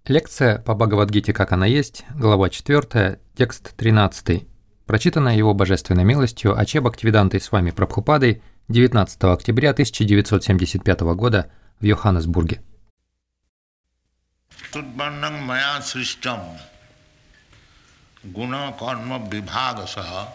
Лекция по Бхагавад-гите «Как она есть», глава 4, текст 13. Прочитана его божественной милостью Аче Бхактивидантой Свами Прабхупадой 19 октября 1975 года в Йоханнесбурге. Tudbannam maya srishtam guna karma vibhagasaha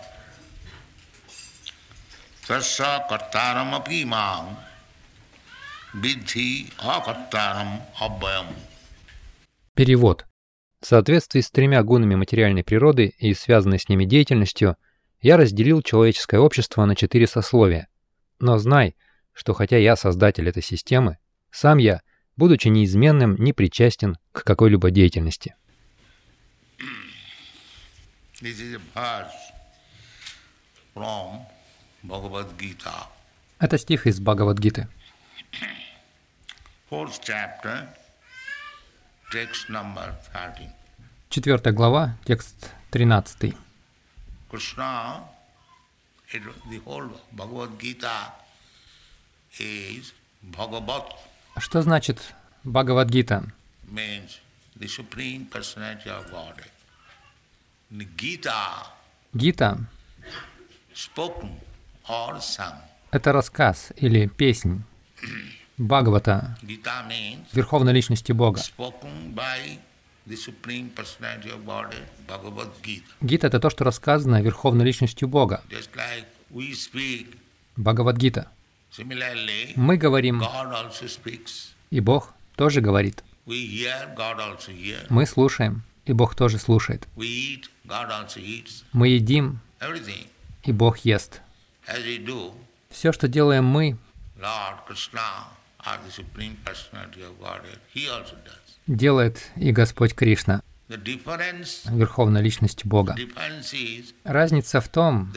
tasya kartaram api mam vidhi akartaram abhayam. Перевод. В соответствии с тремя гунами материальной природы и связанной с ними деятельностью, я разделил человеческое общество на 4 сословия. Но знай, что хотя я создатель этой системы, сам я, будучи неизменным, не причастен к какой-либо деятельности. Это стих из Бхагавад-гиты. 4 глава, текст 13. Что значит Бхагавад-гита? Гита – это рассказ или песнь. Бхагавата – Верховной Личности Бога. Гита – это то, что сказано Верховной Личностью Бога. Бхагавад-гита. Мы говорим, и Бог тоже говорит. Мы слушаем, и Бог тоже слушает. Мы едим, и Бог ест. Все, что делаем мы, делает и Господь Кришна, Верховная Личность Бога. Разница в том,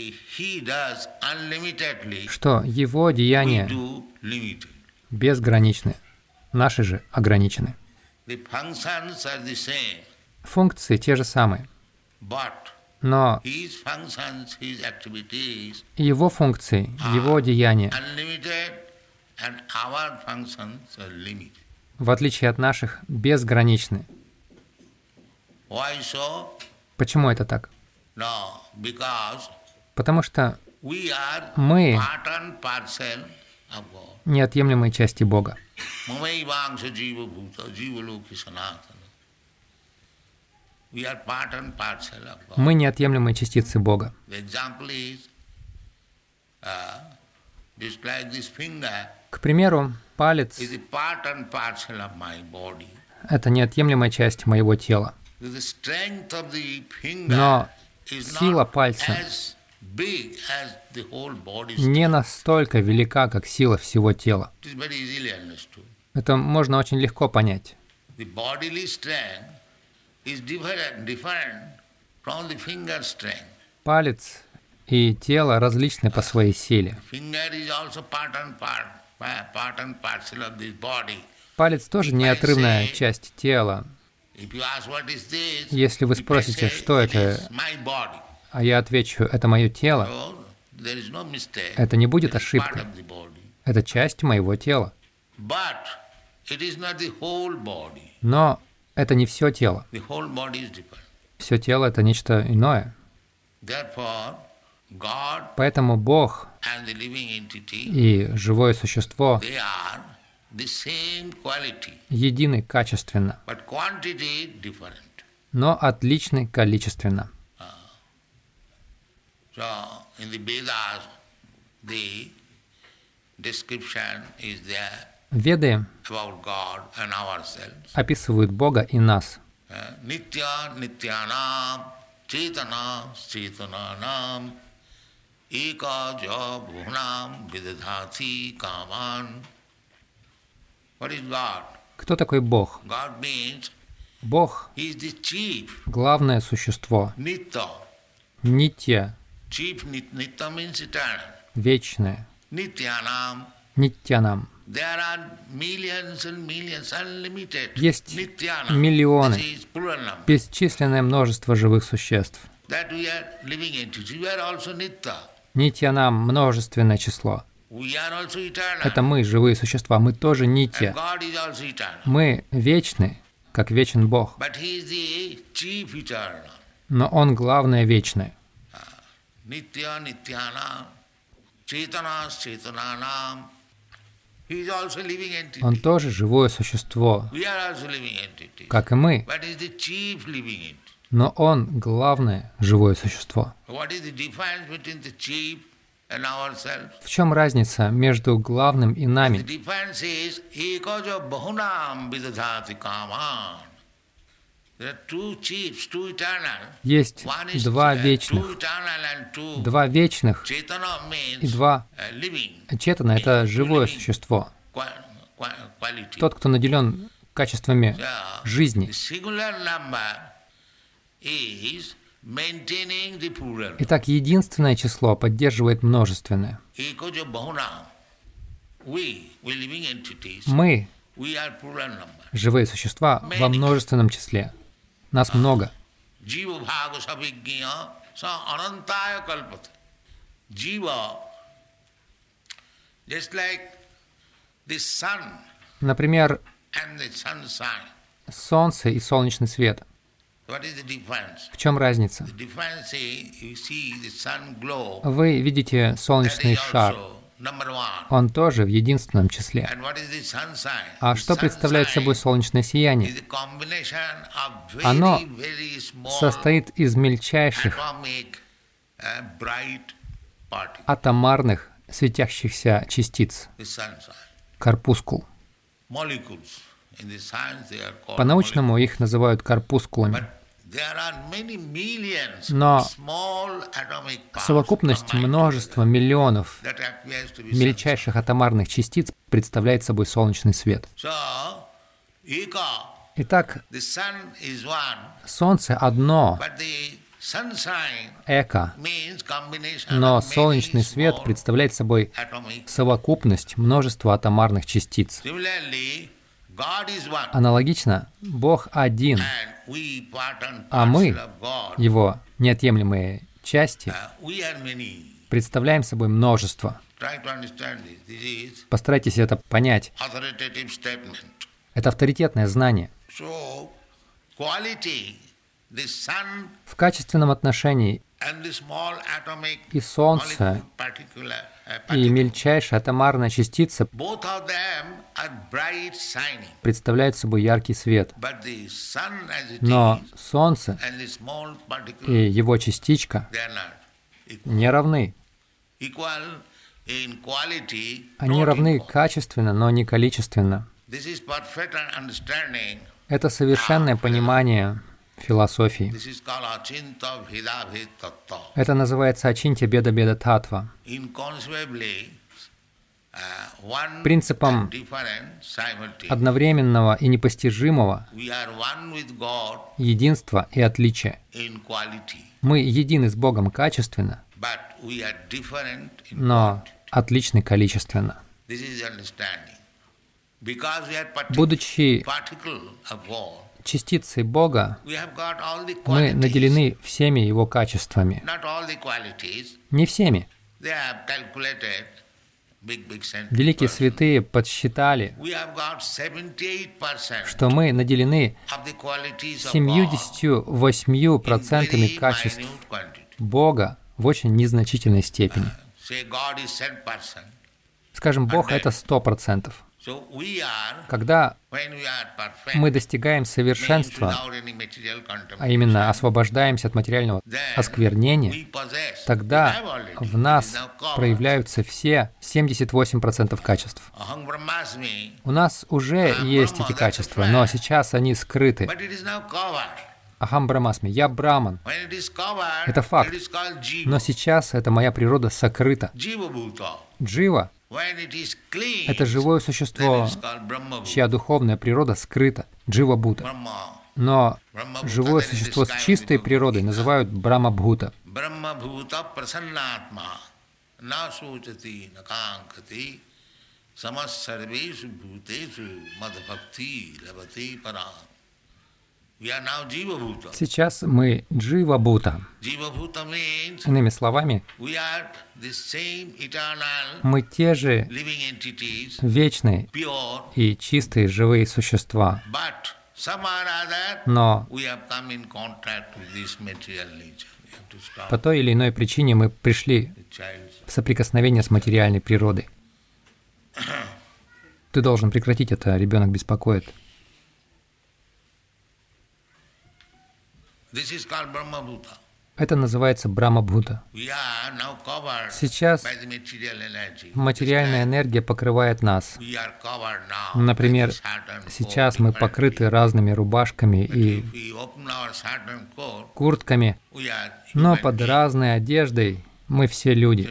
что Его деяния безграничны, наши же ограничены. Функции те же самые, но Его функции, Его деяния, в отличие от наших, безграничны. Почему это так? Потому что мы неотъемлемые части Бога. Мы неотъемлемые частицы Бога. К примеру, палец – это неотъемлемая часть моего тела. Но сила пальца не настолько велика, как сила всего тела. Это можно очень легко понять. Палец и тело различны по своей силе. Палец тоже неотрывная часть тела. Если вы спросите, что это, а я отвечу, это мое тело, это не будет ошибкой. Это часть моего тела. Но это не все тело. Все тело – это нечто иное. Поэтому Бог и живое существо едины качественно, но отличны количественно. Веды описывают Бога и нас. Кто такой Бог? Бог – главное существо, нитья, вечное, нитьянам. Есть миллионы, бесчисленное множество живых существ. Нитьянам – множественное число. Это мы, живые существа, мы тоже нитья. Мы вечны, как вечен Бог. but he is the chief eternal. Но Он главное вечное. Nitya Nityanam, Chetanas Chetananam. He is also living entity. Он тоже живое существо, We are also living entities. как и мы. But he is the chief living entity. Но Он главное живое существо. What is the difference between the chief and ourselves? В чем разница между главным и The нами? difference is ekaja bahunam vidadhati kaman. There are two chiefs, two eternal. Есть One is два two вечных. eternal and two Два вечных chetana means и два living четана — это живое существо. quality. Тот, кто наделен качествами The жизни. singular number is maintaining the plural. Итак, единственное число поддерживает множественное. Ekaja bahunam. We living entities. Мы We are plural number. — живые существа во множественном числе. Нас много. Jiva bhaga savijña sa anantaya kalpate. Jiva, just like the sun Например, and the sunshine. солнце и солнечный свет. What is the difference? В чем разница? The difference is you see the sun glow. Вы видите That солнечный is шар. also number one. Он тоже в единственном числе. And what is the sunshine? А The что представляет собой sunshine солнечное сияние? is the combination of Оно very, very small состоит из мельчайших atomic bright particles. атомарных светящихся частиц, The sunshine. корпускул. Molecules. In the science they are called По-научному их называют molecules. корпускулами. But there are many millions Но of small atomic parts совокупность combined множества миллионов that appears to be мельчайших атомарных частиц представляет собой солнечный свет. sunshine. So, eka, Итак, the sun is one, Солнце одно, but the sunshine эко, means combination но of many солнечный свет small представляет собой atomic. совокупность множества атомарных частиц. Similarly, God is one, Аналогично, Бог один, and we part and а мы, parcel of God. Его неотъемлемые части, We are many. представляем собой множество. Try to understand this. This is Постарайтесь это понять. authoritative statement. Это авторитетное знание. So, quality, the sun В качественном отношении and the small atomic и Солнце, molecule particular, и particle, мельчайшая атомарная частица both of them are bright shining. представляют собой яркий свет. But the sun as it Но is Солнце and the small и particle, его частичка they are not equal. не равны. Equal in quality, Они not равны equal. качественно, но не количественно. This is perfect understanding. Это совершенное понимание философии. This is called Achinta Bheda Bhed Tattva. Это называется Ачинтя Беда Беда Татва. Inconceivably, one Принципом and different simultaneously. одновременного и непостижимого We are one with God единства и отличия. in quality, Мы едины с Богом качественно, but we are different in но quantity. отличны количественно. This is understanding. Because we are Будучи particle of God, частицей Бога, we have got all the мы qualities, наделены всеми Его качествами. not all the qualities. Не всеми. They have calculated big scientific Великие person. святые подсчитали, We have got 78% что мы наделены of the qualities of God 78% in very качеств minute quantity. Бога в очень незначительной степени. Say God is 10%. Скажем, Бог — это 100%. So we are, Когда when we are perfect, мы достигаем means совершенства, without any material а именно contamination, освобождаемся от материального then осквернения, we possess, we тогда have already, в it нас is now covered. проявляются все 78% качеств. Aham Brahmasmi, У нас уже есть эти качества, но сейчас они скрыты. but it is now covered. Ахам Брамасми, я браман, When it is covered, Это факт. it is called но jiva. сейчас эта моя природа сокрыта. Jiva bhuta. Джива When it is clean, — это живое then существо, it is called Brahma bhuta. чья духовная природа скрыта, Джива Бхута. Brahma. Но Brahma bhuta, живое then it is существо с kind чистой with природой называют Брахма Бхута. Brahma bhuta prasannatma na suchati na kankati samas sarveshu bhuteshu madbhakti labati param. We are now jiva bhuta. Сейчас мы Джива Бхута. Jiva bhuta means Иными словами, we are the same eternal мы те же living entities, вечные pure, и чистые живые существа, but Но по той или иной причине мы пришли в соприкосновение с материальной природой. Ты должен прекратить это, ребенок беспокоит. Это называется Брахма-бхута. Сейчас материальная энергия покрывает нас. Например, сейчас мы покрыты разными рубашками и куртками, но под разной одеждой мы все люди.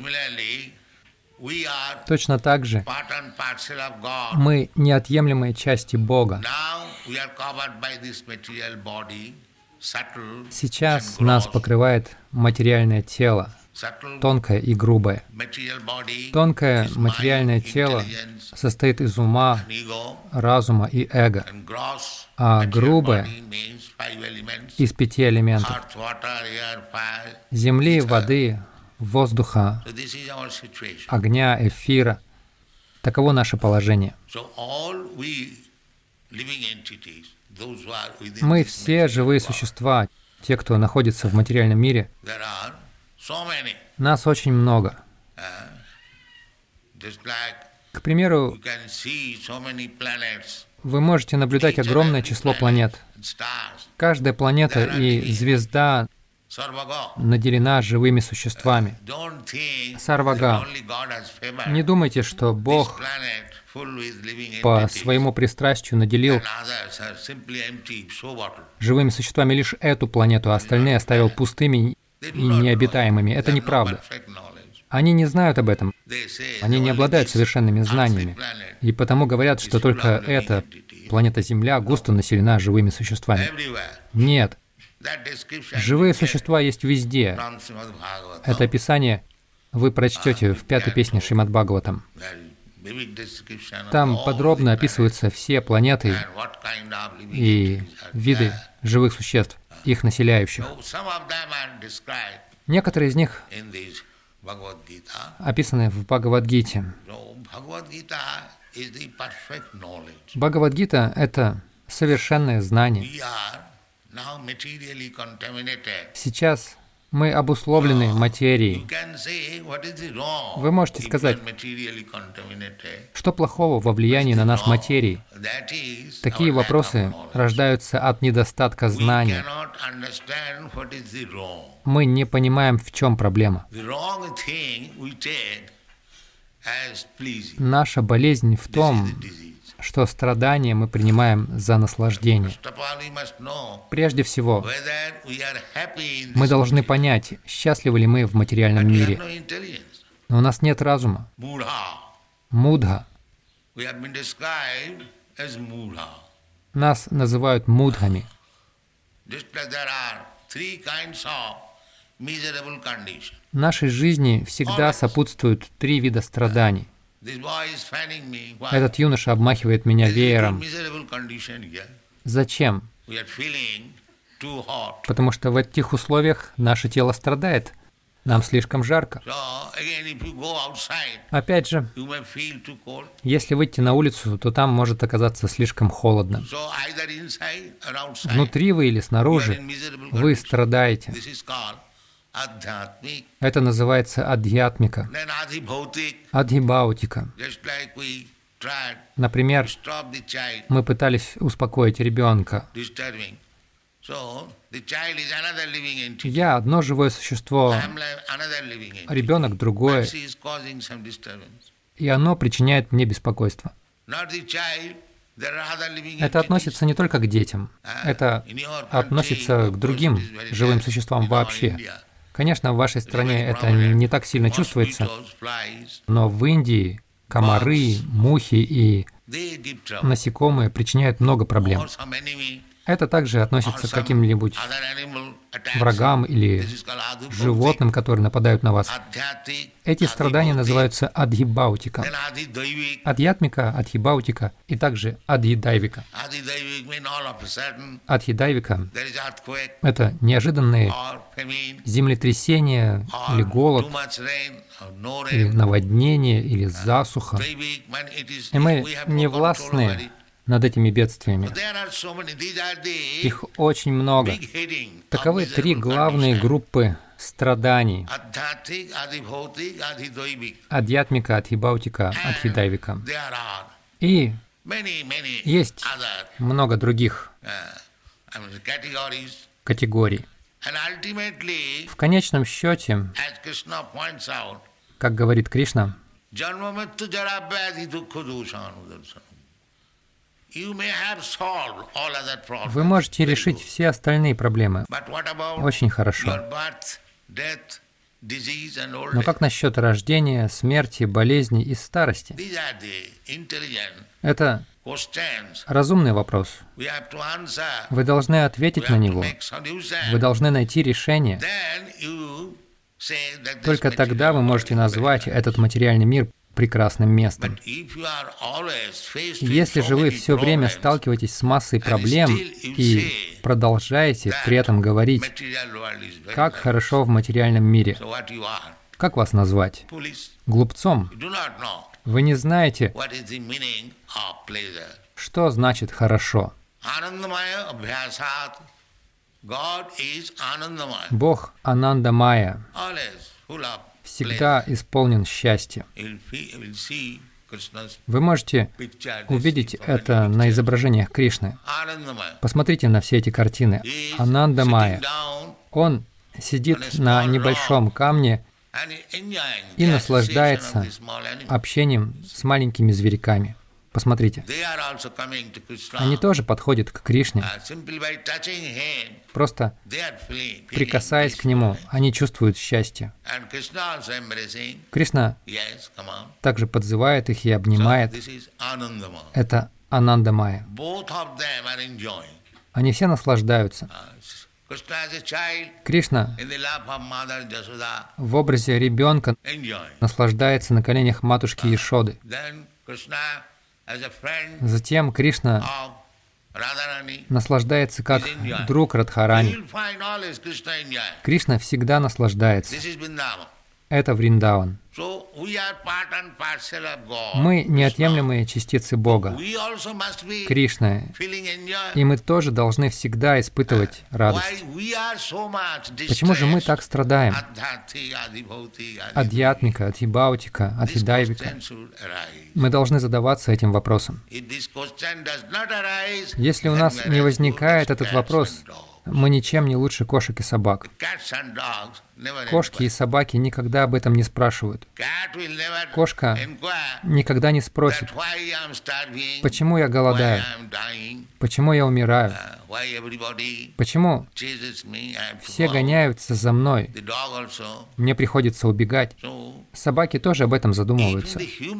Точно так же мы неотъемлемые части Бога. Сейчас нас покрывает материальное тело, тонкое и грубое. Тонкое материальное тело состоит из ума, разума и эго, а грубое — из 5 элементов — земли, воды, воздуха, огня, эфира. Таково наше положение. Мы все живые существа, те, кто находится в материальном мире. Нас очень много. К примеру, вы можете наблюдать огромное число планет. Каждая планета и звезда наделена живыми существами. Сарвага. Не думайте, что Бог по своему пристрастию наделил живыми существами лишь эту планету, а остальные оставил пустыми и необитаемыми. Это неправда. Они не знают об этом. Они не обладают совершенными знаниями. И потому говорят, что только эта планета Земля густо населена живыми существами. Нет. Живые существа есть везде. Это описание вы прочтете в 5-й песне Шримад Бхагаватам. Там подробно описываются все планеты и виды живых существ, их населяющих. Некоторые из них описаны в Бхагавад-гите. Бхагавад-гита — это совершенное знание. Сейчас мы обусловлены материей. Вы можете сказать, что плохого во влиянии на нас материи? Такие вопросы рождаются от недостатка знания. Мы не понимаем, в чем проблема. Наша болезнь в том, что страдания мы принимаем за наслаждение. Прежде всего, мы должны понять, счастливы ли мы в материальном мире. Но у нас нет разума. Мудха. Нас называют мудхами. Нашей жизни всегда сопутствуют 3 вида страданий. Этот юноша обмахивает меня веером. Зачем? Потому что в этих условиях наше тело страдает. Нам слишком жарко. Опять же, если выйти на улицу, то там может оказаться слишком холодно. Внутри вы или снаружи, вы страдаете. Это называется адхьятмика, адхибаутика. Например, мы пытались успокоить ребенка. Я одно живое существо, ребенок другое, и оно причиняет мне беспокойство. Это относится не только к детям, это относится к другим живым существам вообще. Конечно, в вашей стране это не так сильно чувствуется, но в Индии комары, мухи и насекомые причиняют много проблем. Это также относится к каким-нибудь врагам или животным, которые нападают на вас. Эти страдания называются адхибаутика. Адхьятмика, адхибаутика и также адхидайвика. Адхидайвика — это неожиданные землетрясения или голод, или наводнение, или засуха. И мы не властны над этими бедствиями. Их очень много. Таковы три главные группы страданий: адьятмика, адхибаутика, адхидайвика. И есть много других категорий. В конечном счете, как говорит Кришна, вы можете решить все остальные проблемы очень хорошо. Но как насчет рождения, смерти, болезни и старости? Это разумный вопрос. Вы должны ответить на него. Вы должны найти решение. Только тогда вы можете назвать этот материальный мир прекрасным местом. Если же вы все время сталкиваетесь с массой проблем и продолжаете при этом говорить, как хорошо в материальном мире, как вас назвать? Глупцом? Вы не знаете, что значит «хорошо». Бог Анандамая всегда исполнен счастья. Вы можете увидеть это на изображениях Кришны. Посмотрите на все эти картины. Анандамая. Он сидит на небольшом камне и наслаждается общением с маленькими зверьками. Посмотрите. Они тоже подходят к Кришне. Просто прикасаясь к Нему, они чувствуют счастье. Кришна также подзывает их и обнимает. Это Анандамая. Они все наслаждаются. Кришна в образе ребенка наслаждается на коленях матушки Яшоды. Затем Кришна наслаждается как друг Радхарани. Кришна всегда наслаждается. Это Вриндаван. Мы неотъемлемые частицы Бога, Кришны, и мы тоже должны всегда испытывать радость. Почему же мы так страдаем? Адьятмика, адхибаутика, адхидайвика. Мы должны задаваться этим вопросом. Если у нас не возникает этот вопрос, мы ничем не лучше кошек и собак. Кошки и собаки никогда об этом не спрашивают. Кошка никогда не спросит, почему я голодаю, почему я умираю, почему все гоняются за мной, мне приходится убегать. Собаки тоже об этом задумываются.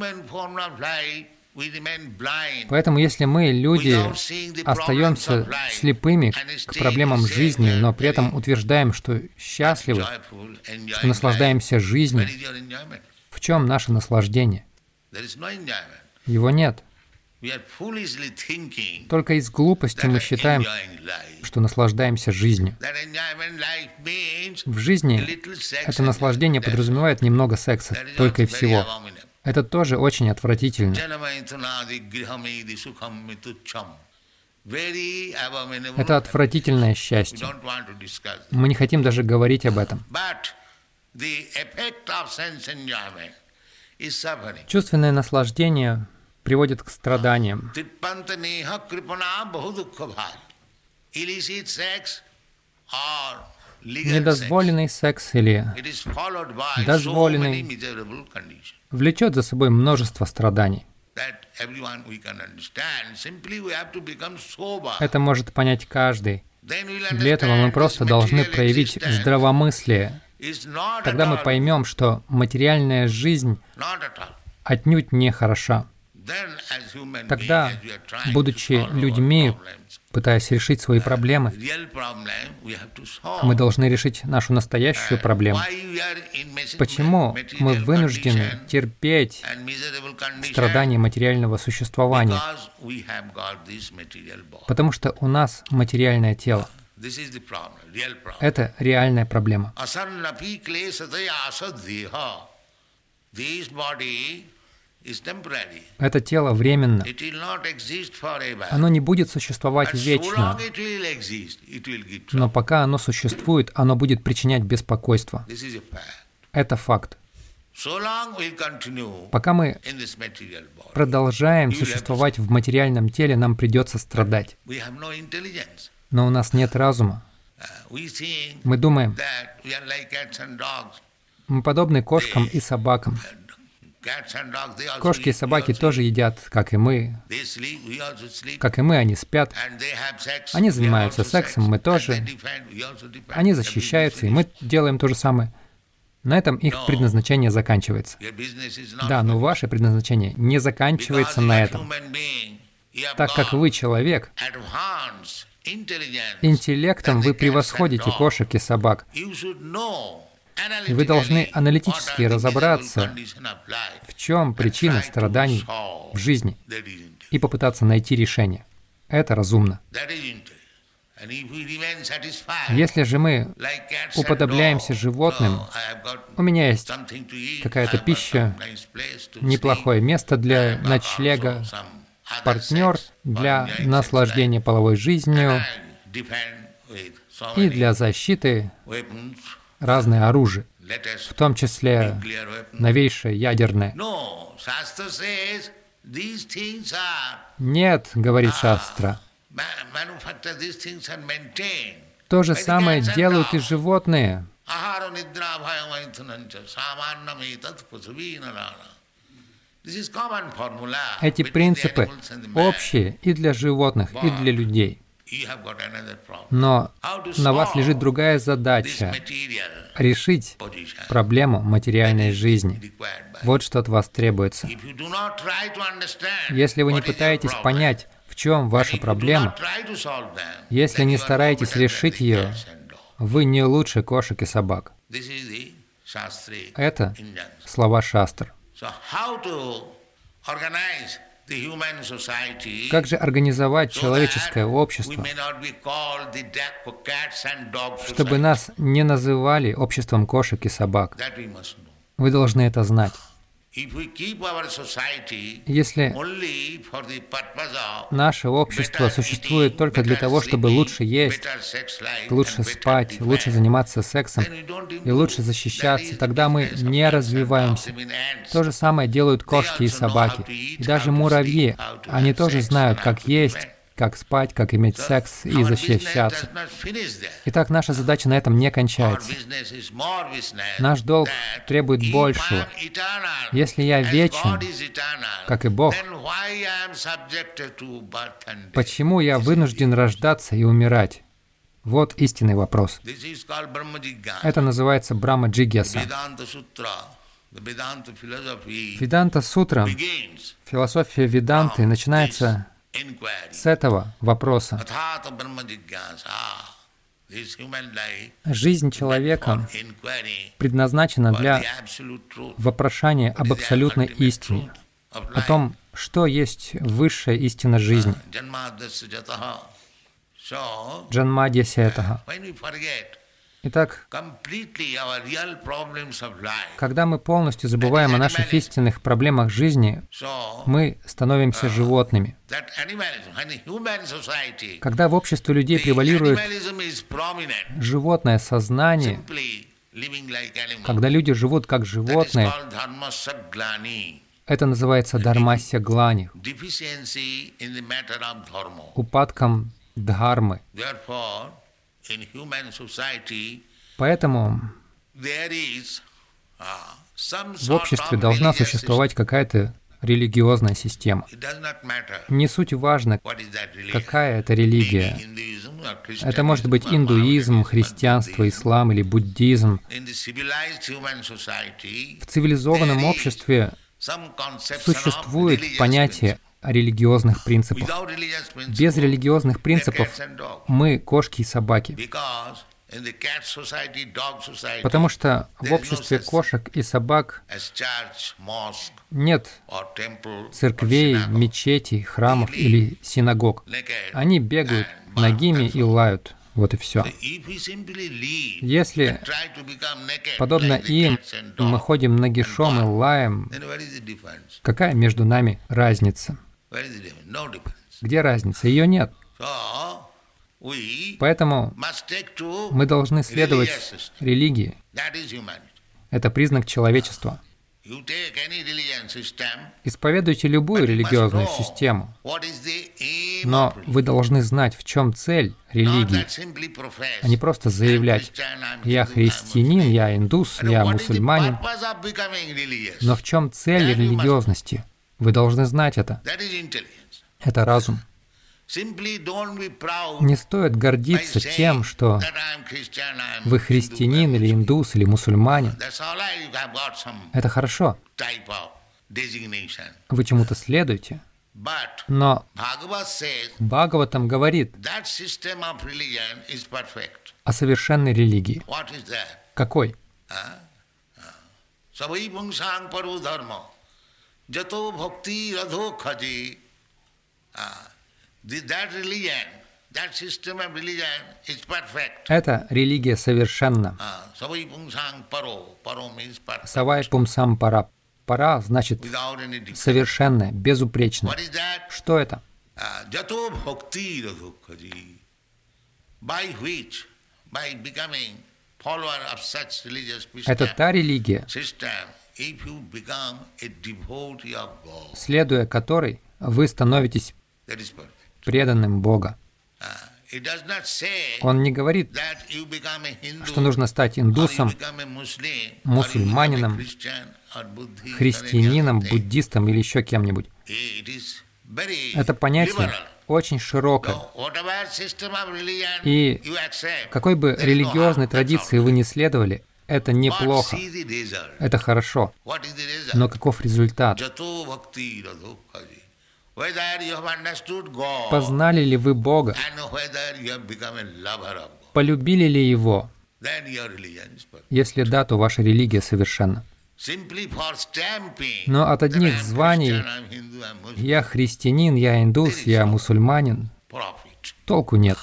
Поэтому если мы, люди, остаемся слепыми к проблемам жизни, но при этом утверждаем, что счастливы, что наслаждаемся жизнью, в чем наше наслаждение? Его нет. Только из глупости мы считаем, что наслаждаемся жизнью. В жизни это наслаждение подразумевает немного секса, только и всего. Это тоже очень отвратительно. Это отвратительное счастье. Мы не хотим даже говорить об этом. Чувственное наслаждение приводит к страданиям. Недозволенный секс или дозволенный влечет за собой множество страданий. Это может понять каждый. Для этого мы просто должны проявить здравомыслие. Тогда мы поймем, что материальная жизнь отнюдь не хороша. Тогда, будучи людьми, пытаясь решить свои проблемы, мы должны решить нашу настоящую проблему. Почему мы вынуждены терпеть страдания материального существования? Потому что у нас материальное тело. Это реальная проблема. Это тело временно. Оно не будет существовать вечно. Но пока оно существует, оно будет причинять беспокойство. Это факт. Пока мы продолжаем существовать в материальном теле, нам придется страдать. Но у нас нет разума. Мы думаем, мы подобны кошкам и собакам. Кошки и собаки тоже едят, как и мы. Как и мы, они спят. Они занимаются сексом, мы тоже. Они защищаются, и мы делаем то же самое. На этом их предназначение заканчивается. Да, но ваше предназначение не заканчивается на этом. Так как вы человек, интеллектом вы превосходите кошек и собак. И вы должны аналитически разобраться, в чем причина страданий в жизни, и попытаться найти решение. Это разумно. Если же мы уподобляемся животным, у меня есть какая-то пища, неплохое место для ночлега, партнер для наслаждения половой жизнью и для защиты разное оружие, в том числе новейшее ядерное. Нет, говорит Шастра. То же самое делают и животные. Эти принципы общие и для животных, и для людей. Но на вас лежит другая задача — решить проблему материальной жизни. Вот что от вас требуется. Если вы не пытаетесь понять, в чем ваша проблема, если не стараетесь решить ее, вы не лучше кошек и собак. Это слова шастр. Как же организовать человеческое общество, чтобы нас не называли обществом кошек и собак? Вы должны это знать. Если наше общество существует только для того, чтобы лучше есть, лучше спать, лучше заниматься сексом и лучше защищаться, тогда мы не развиваемся. То же самое делают кошки и собаки. И даже муравьи, они тоже знают, как есть, как спать, как иметь секс и защищаться. Итак, наша задача на этом не кончается. Наш долг требует большего. Если я вечен, как и Бог, почему я вынужден рождаться и умирать? Вот истинный вопрос. Это называется Брахма-джигьяса. Веданта-сутра, философия Веданты, начинается с этого вопроса. Жизнь человека предназначена для вопрошания об абсолютной истине, о том, что есть высшая истина жизни. Джанмадьясятаха. Итак, когда мы полностью забываем о наших истинных проблемах жизни, мы становимся животными. Когда в обществе людей превалирует животное сознание, когда люди живут как животные, это называется дharmasya глани, упадком дхармы. Поэтому в обществе должна существовать какая-то религиозная система. Не суть важно, какая это религия. Это может быть индуизм, христианство, ислам или буддизм. В цивилизованном обществе существует понятие о религиозных принципах. Без религиозных принципов мы кошки и собаки. Потому что в обществе кошек и собак нет церквей, мечетей, храмов или синагог. Они бегают нагими и лают Вот и все. Если, подобно им, мы ходим нагишом и лаем, какая между нами разница? Где разница? Ее нет. Поэтому мы должны следовать религии. Это признак человечества. Исповедуйте любую религиозную систему, но вы должны знать, в чем цель религии, а не просто заявлять: «Я христианин, я индус, я мусульманин». Но в чем цель религиозности? Вы должны знать это. Это разум. Не стоит гордиться тем, что вы христианин или индус или мусульманин. Это хорошо. Вы чему-то следуете. Но Бхагаватам говорит о совершенной религии. Какой? Эта религия совершенна. Савай пумсам пара. Пара значит совершенная, безупречная. Что это? Это та религия, следуя которой вы становитесь преданным Бога. Он не говорит, что нужно стать индусом, мусульманином, христианином, буддистом или еще кем-нибудь. Это понятие очень широкое. И какой бы религиозной традиции вы ни следовали, это неплохо, это хорошо. Но каков результат? Познали ли вы Бога? Полюбили ли Его? Если да, то ваша религия совершенна. Но от одних званий «я христианин», «я индус», «я мусульманин» толку нет.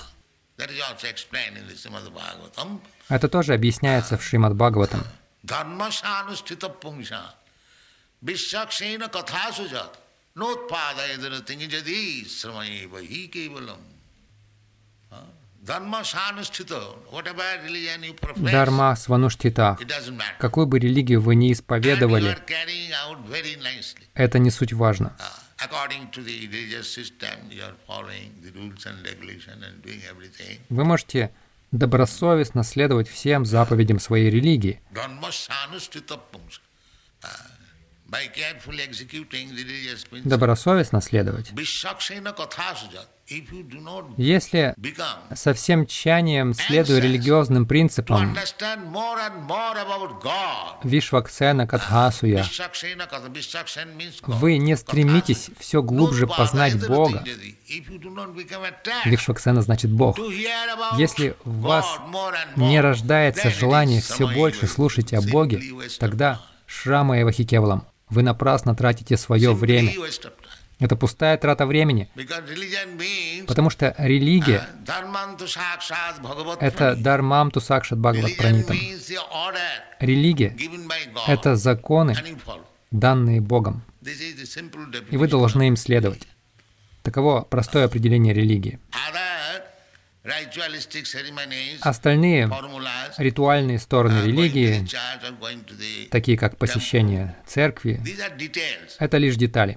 Это тоже объясняется в Шримад Бхагаватам. Дharma свануштита. Какую бы религию вы ни исповедовали, это не суть важно. Вы можете добросовестно следовать всем заповедям своей религии. Добросовестно следовать. Если со всем тщанием, следуя религиозным принципам, Вишваксена Катхасуя, вы не стремитесь все глубже познать Бога. Вишваксена значит Бог. Если в вас не рождается желание все больше слушать о Боге, тогда Шрама Эва Хикевалам. Вы напрасно тратите свое время. Это пустая трата времени, потому что религия — это Дharmam tu Sakshat Bhagavad Pranitам. Религия — это законы, данные Богом, и вы должны им следовать. Таково простое определение религии. Остальные ритуальные стороны религии, такие как посещение церкви, это лишь детали.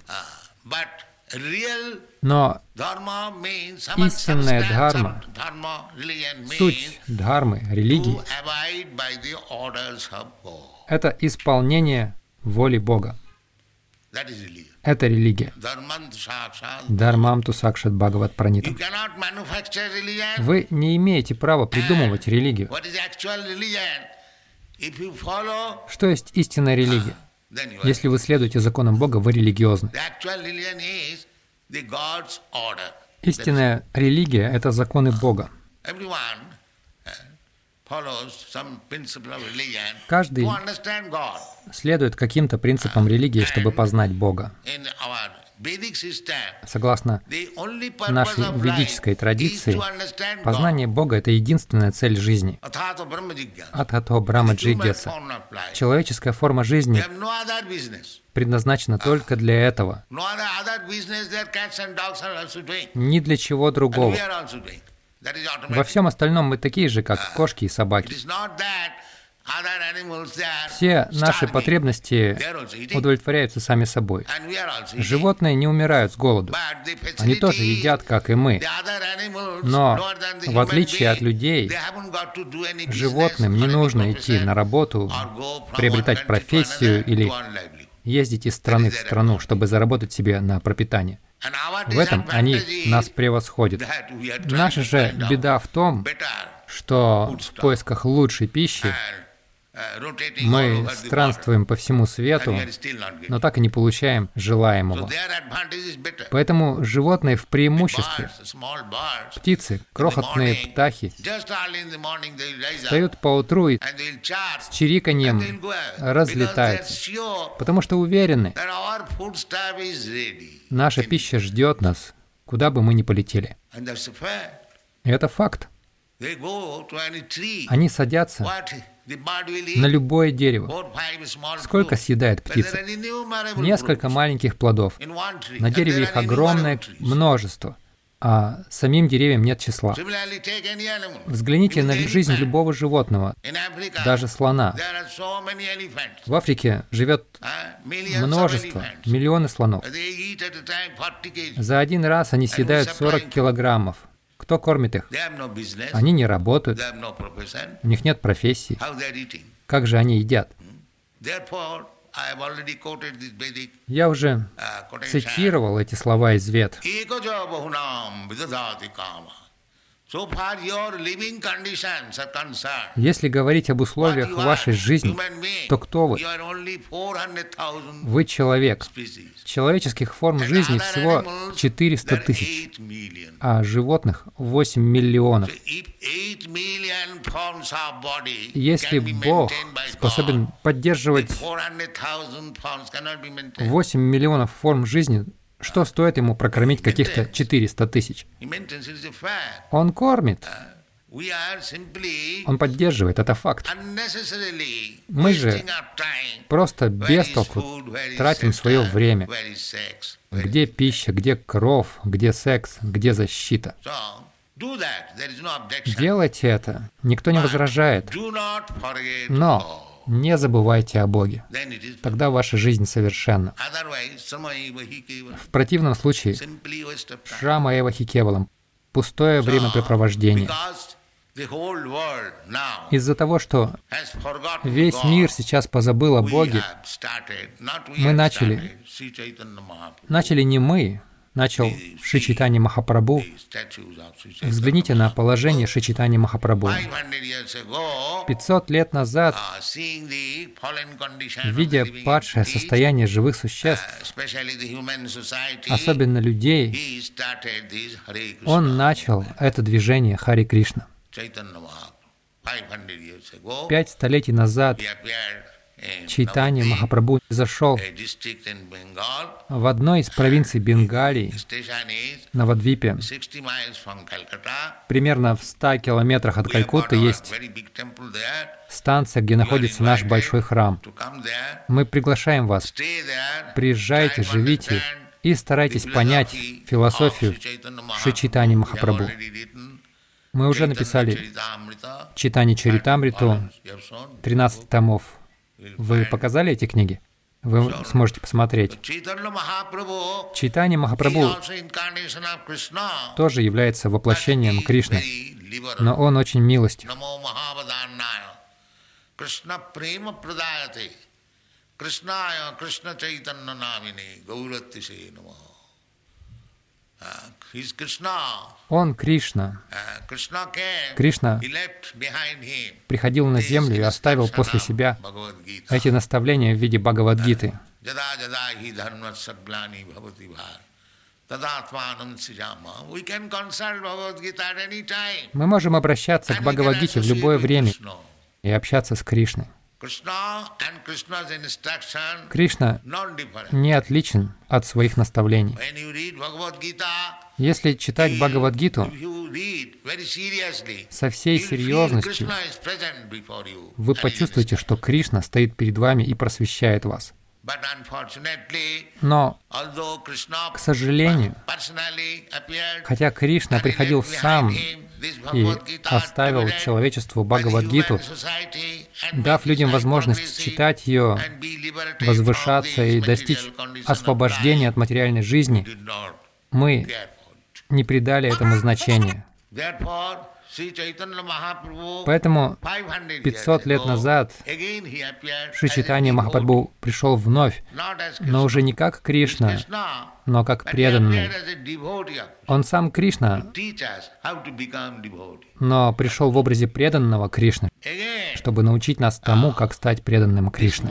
Но истинная дхарма, суть дхармы, религии, это исполнение воли Бога. Это религия. Dharmam tu Sakshat Bhagavad Pranitам. Вы не имеете права придумывать религию. Что есть истинная религия? Если вы следуете законам Бога, вы религиозны. Истинная религия — это законы Бога. Каждый следует каким-то принципам религии, чтобы познать Бога. Согласно нашей ведической традиции, познание Бога — это единственная цель жизни. Атхато Брахма Джигьяса. Человеческая форма жизни предназначена только для этого. Ни для чего другого. Во всем остальном мы такие же, как кошки и собаки. Все наши потребности удовлетворяются сами собой. Животные не умирают с голоду. Они тоже едят, как и мы. Но, в отличие от людей, животным не нужно идти на работу, приобретать профессию или ездить из страны в страну, чтобы заработать себе на пропитание. В этом они нас превосходят. Наша же беда в том, что в поисках лучшей пищи мы странствуем по всему свету, но так и не получаем желаемого. Поэтому животные в преимуществе. Птицы, крохотные птахи, встают поутру и с чириканьем разлетаются, потому что уверены, наша пища ждет нас, куда бы мы ни полетели. И это факт. Они садятся на любое дерево. Сколько съедает птица? Несколько маленьких плодов. На дереве их огромное множество, а самим деревьям нет числа. Взгляните на жизнь любого животного, даже слона. В Африке живет множество, миллионы слонов. За один раз они съедают 40 килограммов. Кто кормит их? Они не работают, у них нет профессии. Как же они едят? Я уже цитировал эти слова из Вед. Если говорить об условиях вашей жизни, то кто вы? Вы человек. Человеческих форм жизни всего 400 тысяч, а животных 8 миллионов. Если Бог способен поддерживать 8 миллионов форм жизни, что стоит ему прокормить каких-то 400 тысяч? Он кормит. Он поддерживает, это факт. Мы же просто без толку тратим свое время. Где пища, где кровь, где секс, где защита? Делайте это, никто не возражает. Но не забывайте о Боге. Тогда ваша жизнь совершенна. В противном случае шрама эва хи кевалам — пустое времяпрепровождение. Из-за того, что весь мир сейчас позабыл о Боге, мы начали не мы, начал Шри Чайтанья Махапрабху. Взгляните на положение Шри Чайтанья Махапрабху. 500 лет назад, видя падшее состояние живых существ, особенно людей, он начал это движение Хари Кришна. 5 столетий назад Чайтанья Махапрабху зашел в одной из провинций Бенгалии, Навадвипе. Примерно в 100 километрах от Калькутты есть станция, где находится наш большой храм. Мы приглашаем вас. Приезжайте, живите и старайтесь понять философию Шри Чайтаньи Махапрабху. Мы уже написали Чайтанья Чаритамриту, 13 томов. Вы показали эти книги? Вы сможете посмотреть. Чайтанья Махапрабху тоже является воплощением Кришны, но он очень милостив. Он Кришна. Кришна приходил на землю и оставил после себя эти наставления в виде Бхагавад-гиты. Мы можем обращаться к Бхагавад-гите в любое время и общаться с Кришной. Кришна не отличен от своих наставлений. Если читать Бхагавад-гиту со всей серьезностью, вы почувствуете, что Кришна стоит перед вами и просвещает вас. Но, к сожалению, хотя Кришна приходил сам и оставил человечеству Бхагавад-гиту, дав людям возможность читать ее, возвышаться и достичь освобождения от материальной жизни, мы не придали этому значения. Поэтому 500 лет назад Шри Чайтанья Махапрабху пришел вновь, но уже не как Кришна, но как преданный. Он сам Кришна, но пришел в образе преданного Кришны, чтобы научить нас тому, как стать преданным Кришне.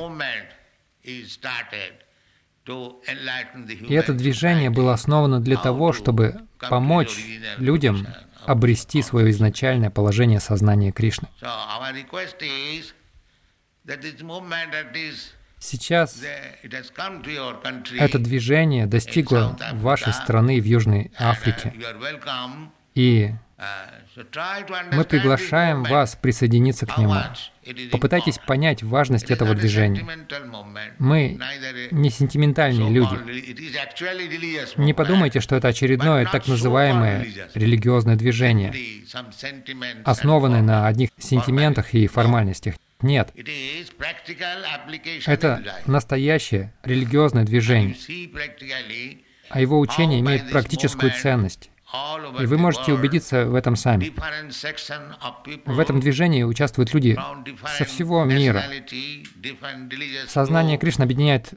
И это движение было основано для того, чтобы помочь людям обрести свое изначальное положение сознания Кришны. Сейчас это движение достигло вашей страны в Южной Африке, и мы приглашаем вас присоединиться к нему. Попытайтесь понять важность этого движения. Мы не сентиментальные люди. Не подумайте, что это очередное так называемое религиозное движение, основанное на одних сентиментах и формальностях. Нет. Это настоящее религиозное движение, а его учение имеет практическую ценность. И вы можете убедиться в этом сами. В этом движении участвуют люди со всего мира. Сознание Кришны объединяет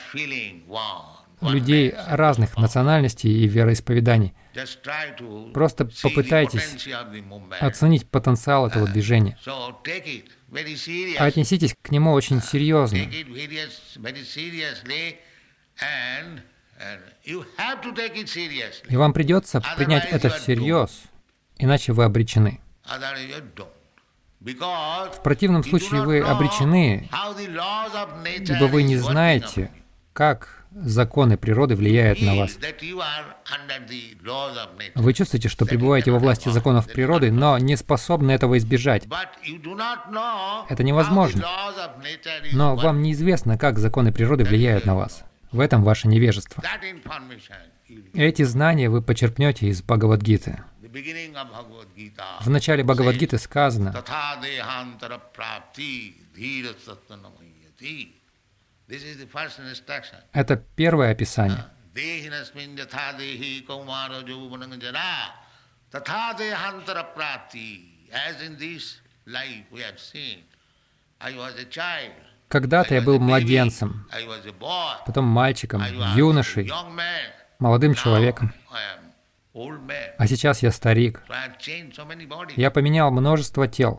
людей разных национальностей и вероисповеданий. Просто попытайтесь оценить потенциал этого движения. Отнеситесь к нему очень серьезно. И вам придется принять это всерьез, иначе вы обречены. В противном случае вы обречены, ибо вы не знаете, как законы природы влияют на вас. Вы чувствуете, что пребываете во власти законов природы, но не способны этого избежать. Это невозможно. Но вам неизвестно, как законы природы влияют на вас. В этом ваше невежество. Эти знания вы почерпнете из Бхагавад-гиты. В начале Бхагавад-гиты сказано: это первое описание. Когда-то я был младенцем, потом мальчиком, юношей, молодым человеком, а сейчас я старик. Я поменял множество тел,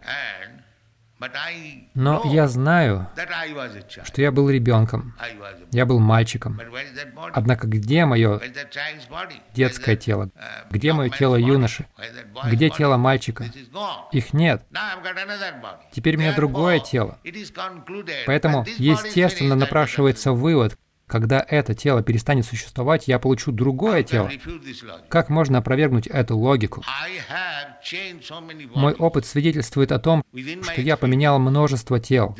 но я знаю, что я был ребенком, я был мальчиком. Однако где мое детское тело? Где мое тело юноши? Где тело мальчика? Их нет. Теперь у меня другое тело. Поэтому, естественно, напрашивается вывод: когда это тело перестанет существовать, я получу другое тело. Как можно опровергнуть эту логику? Мой опыт свидетельствует о том, что я поменял множество тел.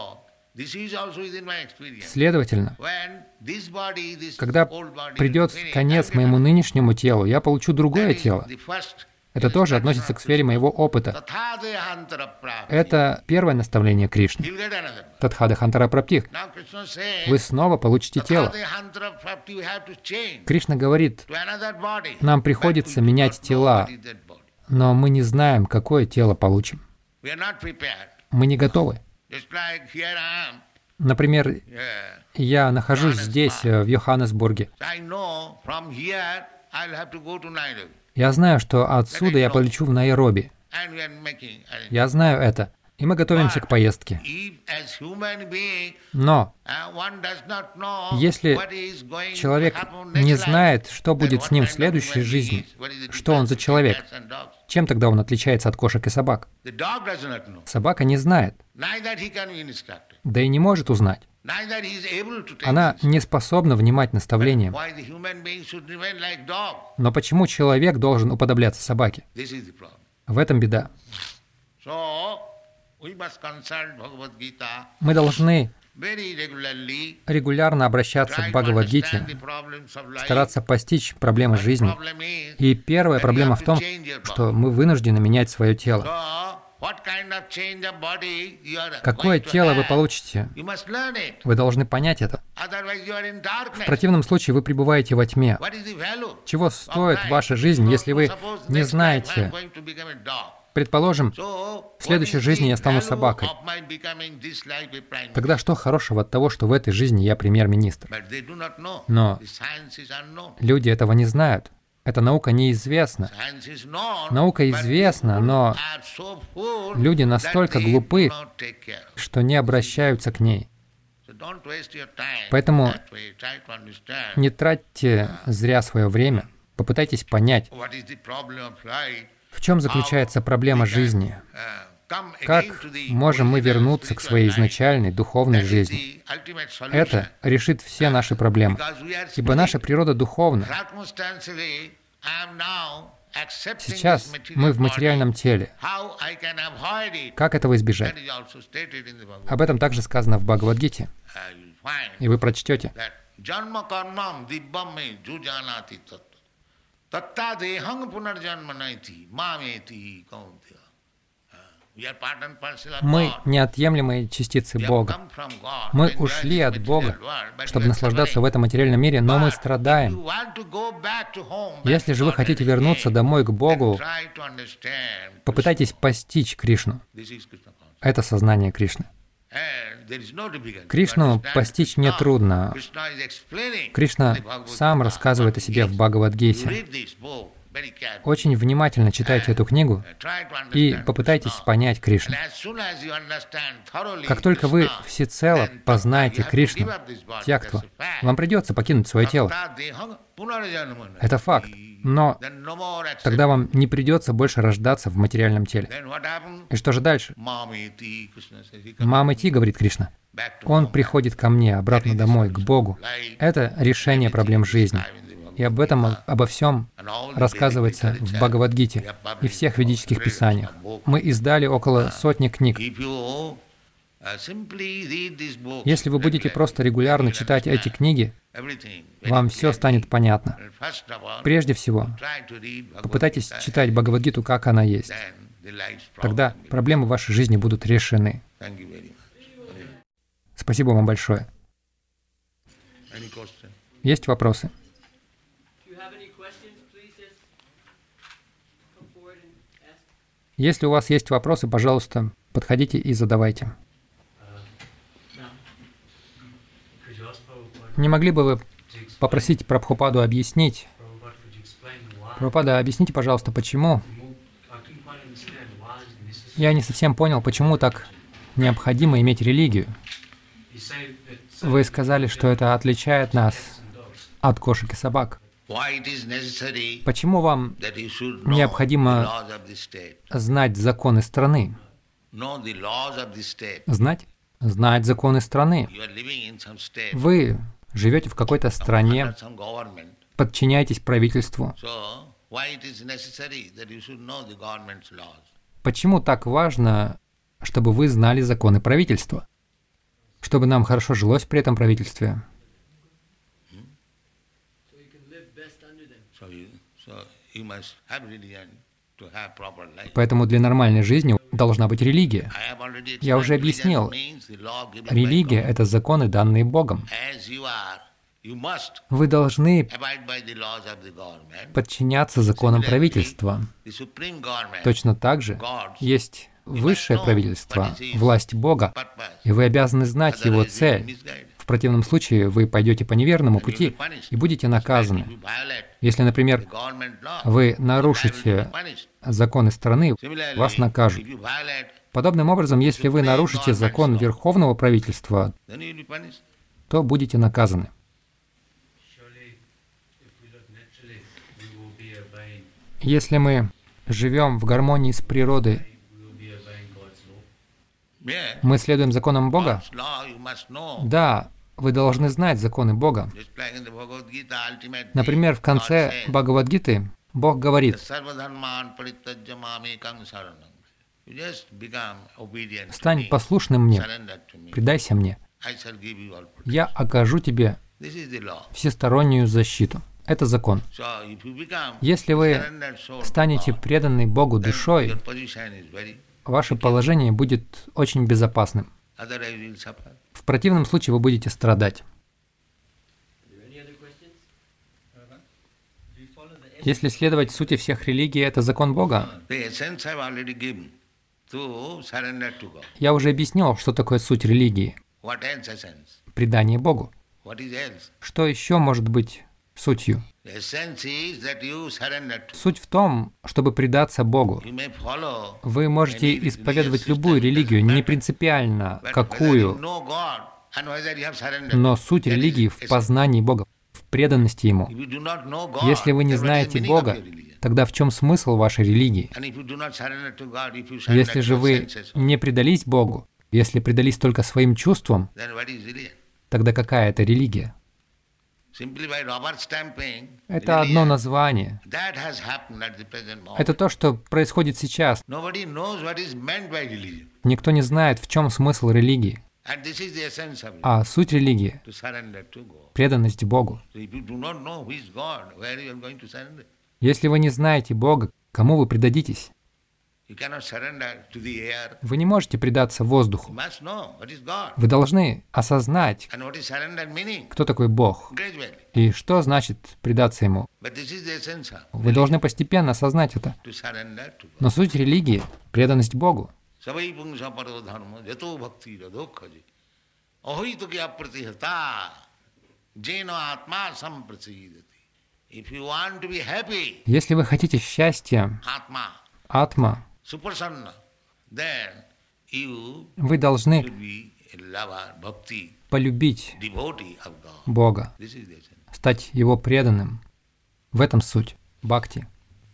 Следовательно, когда придет конец моему нынешнему телу, я получу другое тело. Это тоже относится к сфере моего опыта. Это первое наставление Кришны. Тадхадахантара праптих. Вы снова получите тело. Кришна говорит, нам приходится менять тела, но мы не знаем, какое тело получим. Мы не готовы. Например, я нахожусь здесь, в Йоханнесбурге. Я знаю, что отсюда я полечу в Найроби. Я знаю это. и мы готовимся к поездке. Но если человек не знает, что будет с ним в следующей жизни, что он за человек, чем тогда он отличается от кошек и собак? Собака не знает, да и не может узнать. Она не способна внимать наставлениям. Но почему человек должен уподобляться собаке? В этом беда. Мы должны регулярно обращаться к Бхагавад-гите, стараться постичь проблемы жизни. И первая проблема в том, что мы вынуждены менять свое тело. Какое тело вы получите? Вы должны понять это. В противном случае вы пребываете во тьме. Чего стоит ваша жизнь, если вы не знаете? Предположим, в следующей жизни я стану собакой. Тогда что хорошего от того, что в этой жизни я премьер-министр? Но люди этого не знают. Эта наука неизвестна. Наука известна, но люди настолько глупы, что не обращаются к ней. Поэтому не тратьте зря свое время, попытайтесь понять, в чем заключается проблема жизни. Как можем мы вернуться к своей изначальной духовной жизни? Это решит все наши проблемы, ибо наша природа духовна. Сейчас мы в материальном теле. Как этого избежать? Об этом также сказано в Бхагавад-гите. И вы прочтете. Мы неотъемлемые частицы Бога. Мы ушли от Бога, чтобы наслаждаться в этом материальном мире, но мы страдаем. Если же вы хотите вернуться домой к Богу, попытайтесь постичь Кришну. Это сознание Кришны. Кришну постичь нетрудно. Кришна сам рассказывает о себе в Бхагавад-гите. Очень внимательно читайте эту книгу и попытайтесь понять Кришну. Как только вы всецело познаете Кришну, тьяктва, вам придется покинуть свое тело. Это факт. Но тогда вам не придется больше рождаться в материальном теле. И что же дальше? Мам-идти, говорит Кришна. Он приходит ко мне, обратно домой, к Богу. Это решение проблем жизни. И об этом, обо всем рассказывается в Бхагавад-гите и всех ведических писаниях. Мы издали около 100 книг. Если вы будете просто регулярно читать эти книги, вам все станет понятно. Прежде всего, попытайтесь читать Бхагавад-гиту, как она есть. Тогда проблемы в вашей жизни будут решены. Спасибо вам большое. Есть вопросы? Если у вас есть вопросы, пожалуйста, подходите и задавайте. Не могли бы вы попросить Прабхупаду объяснить? Прабхупада, объясните, пожалуйста, почему? Я не совсем понял, почему так необходимо иметь религию. Вы сказали, что это отличает нас от кошек и собак. Почему вам необходимо знать законы страны? Знать? Знать законы страны. Вы живете в какой-то стране, подчиняетесь правительству. Почему так важно, чтобы вы знали законы правительства? Чтобы нам хорошо жилось при этом правительстве? Поэтому для нормальной жизни должна быть религия. Я уже объяснил, религия — это законы, данные Богом. Вы должны подчиняться законам правительства. Точно так же есть высшее правительство, власть Бога, и вы обязаны знать его цель. В противном случае вы пойдете по неверному пути и будете наказаны. Если, например, вы нарушите законы страны, вас накажут. Подобным образом, если вы нарушите закон верховного правительства, то будете наказаны. Если мы живем в гармонии с природой, мы следуем законам Бога? Да, вы должны знать законы Бога. Например, в конце Бхагавад-гиты Бог говорит: «Стань послушным мне, предайся мне, я окажу тебе всестороннюю защиту». Это закон. Если вы станете преданы Богу душой, ваше положение будет очень безопасным. В противном случае вы будете страдать. Если следовать сути всех религий, это закон Бога. Я уже объяснил, что такое суть религии. Предание Богу. Что еще может быть сутью? Суть в том, чтобы предаться Богу. Вы можете исповедовать любую религию, не принципиально какую, но суть религии в познании Бога, в преданности Ему. Если вы не знаете Бога, тогда в чем смысл вашей религии? Если же вы не предались Богу, если предались только своим чувствам, тогда какая это религия? Это одно название. Это то, что происходит сейчас. Никто не знает, в чем смысл религии. А суть религии — преданность Богу. Если вы не знаете Бога, кому вы предадитесь? Вы не можете предаться воздуху. Вы должны осознать, кто такой Бог и что значит предаться Ему. Вы должны постепенно осознать это. Но суть религии — преданность Богу. Если вы хотите счастья, атма, вы должны полюбить Бога, стать Его преданным. В этом суть бхакти.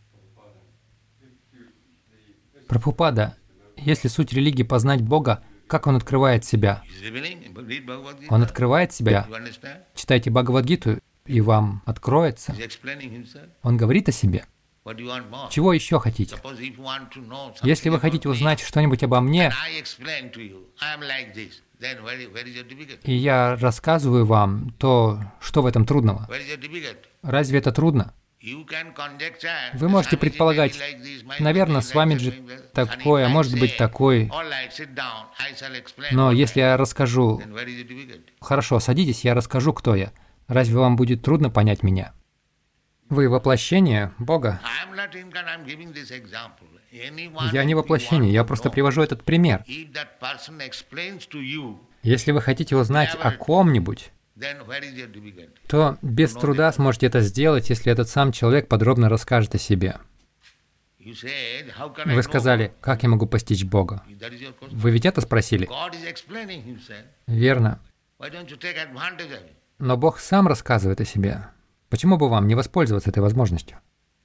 Прабхупада, если суть религии познать Бога, как Он открывает себя? Он открывает себя. Читайте Бхагавад-гиту, и вам откроется. Он говорит о себе. Чего еще хотите? Если вы хотите узнать что-нибудь обо мне, и я рассказываю вам, то что в этом трудного? Разве это трудно? Вы можете предполагать, наверное, с вами же такое, может быть такой. Но если я расскажу, хорошо, садитесь, я расскажу, кто я. Разве вам будет трудно понять меня? Вы воплощение Бога. Я не воплощение, я просто привожу этот пример. Если вы хотите узнать о ком-нибудь, то без труда сможете это сделать, если этот сам человек подробно расскажет о себе. Вы сказали, как я могу постичь Бога? Вы ведь это спросили? Верно. Но Бог сам рассказывает о себе. Почему бы вам не воспользоваться этой возможностью?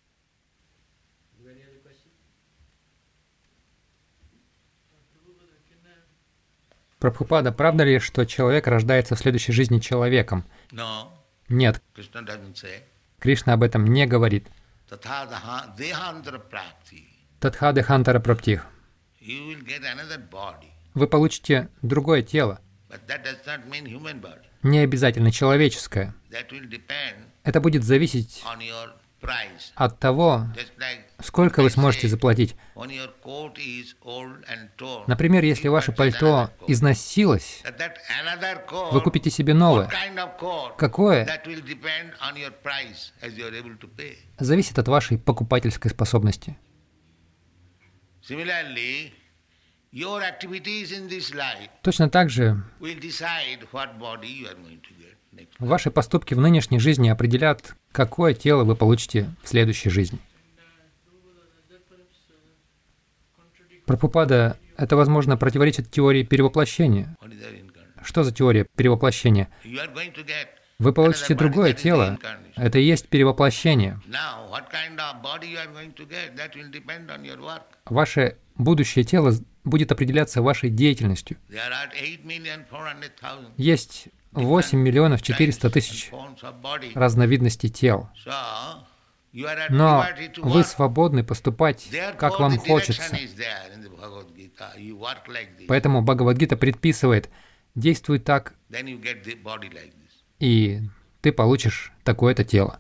Прабхупада, правда ли, что человек рождается в следующей жизни человеком? Нет. Кришна об этом не говорит. Татха дехантара праптих. Вы получите другое тело. Не обязательно человеческое. Это будет зависеть от того, сколько вы сможете заплатить. Например, если ваше пальто износилось, вы купите себе новое. Какое? Зависит от вашей покупательской способности. Your activities in this life Точно так же will decide what body you are going to get next. ваши поступки в нынешней жизни определят, какое тело вы получите в следующей жизни. Прабхупада, это, возможно, противоречит теории перевоплощения. What is the reincarnation? Что за теория перевоплощения? You are going to get Вы получите another body, другое that is тело. reincarnation. Это и есть перевоплощение. Now, what kind of body you are going to get, that will depend on your work. Ваше будущее тело будет определяться вашей деятельностью. There are 8,400,000 Есть 8 миллионов 400 тысяч forms of body. разновидностей тел. So, you are at Но liberty to вы work. свободны поступать, как Therefore, вам the хочется. direction is there in the Bhagavad Gita. You work like this, Поэтому Бхагавад-гита предписывает: действуй так, then you get the body like this. и ты получишь такое-то тело.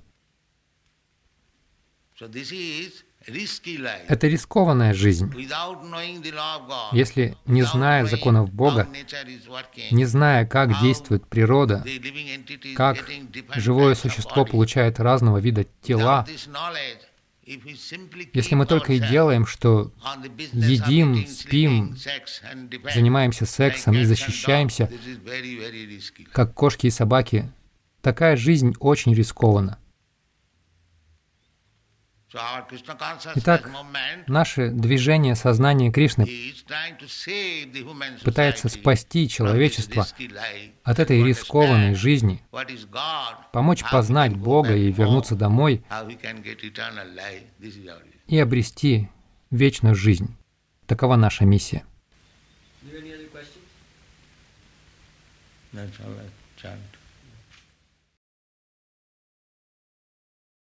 So this is risky life. Это рискованная жизнь. Without knowing the law of God, Если, не without зная knowing законов how Бога, nature is working, не зная, как действует природа, the living entity is как getting different живое types of существо body. получает разного вида тела, Without this knowledge, if we simply если keep мы только и ourselves делаем, что on the business of едим, eating, спим, sleeping, sex and defense, занимаемся сексом и like cats and защищаемся, dogs, this is very, very risky. как кошки и собаки, такая жизнь очень рискована. So our Krishna consciousness Итак, movement наше движение сознания Кришны is trying to save the human пытается society спасти from this человечество risky life, от этой to рискованной understand жизни, what is God, помочь how we познать can go Бога back и home, вернуться домой how we can get eternal life. This is our mission. и обрести вечную жизнь. Такова наша миссия. That's all I chant.